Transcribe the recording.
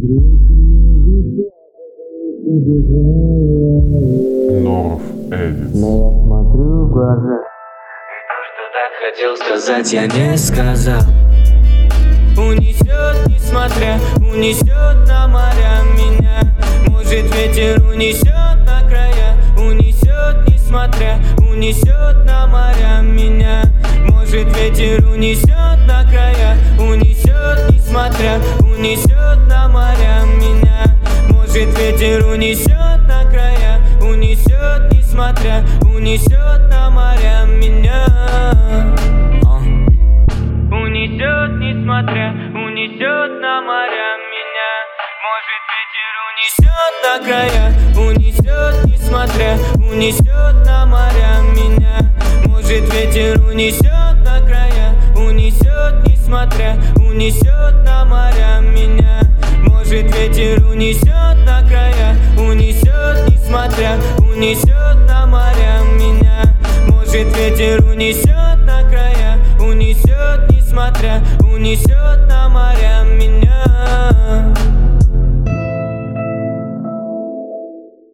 Норов Эдитс. Но я смотрю в глаза, и то, что так хотел сказать, я не сказал. Унесет, несмотря, унесет на моря меня. Может, ветер унесет на края. Унесет, несмотря, унесет на моря меня. Может, ветер унесет на края. Унесет, несмотря, унесет на моря меня. Может, ветер унесет на края. Унесет, несмотря, унесет на моря меня. Унесет, несмотря, унесет на моря меня. Может, ветер унесет на края. Унесет, несмотря, унесет на моря меня. Может, ветер унесет на края. Унесет, несмотря, унесет на моря меня. Может, ветер унесет на края. Унесет, несмотря, унесет на моря меня. Может, ветер унесет на края. Унесет, несмотря, унесет на моря меня.